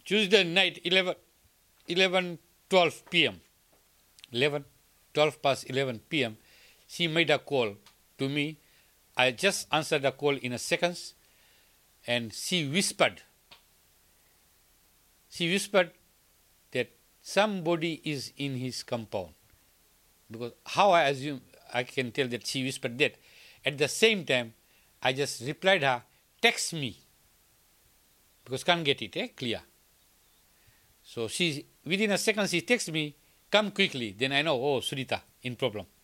Tuesday night, 12 p.m. 11, 12 past 11 p.m. She made a call to me. I just answered the call in a seconds, and she whispered that somebody is in his compound. Because how I assume I can tell that she whispered that. At the same time, I just replied her, text me. Because can't get it, clear. So she within a second she texts me, come quickly. Then I know, oh, Surita, in problem.